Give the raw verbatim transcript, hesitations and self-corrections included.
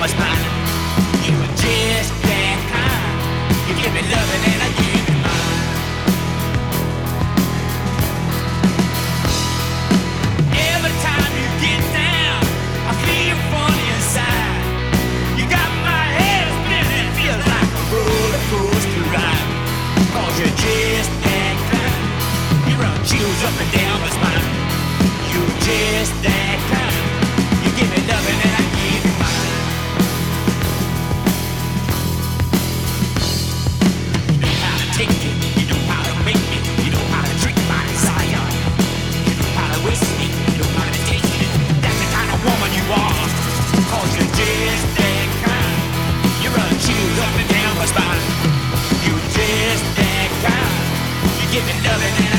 my spine. You were just that kind. You give me loving and I give you mine. Every time you get down, I feel funny inside. You got my head spinning, feels like a roller coaster ride. Cause you're just that kind. You run chills up and down my spine. You're just that kind. You give me loving and I give you mine. You know how to take it, you know how to make it, you know how to trick my desire. You know how to waste me, you know how to taste it. That's the kind of woman you are. Cause you're just that kind. You run chills up and down my spine. You're just that kind. You give me loving and I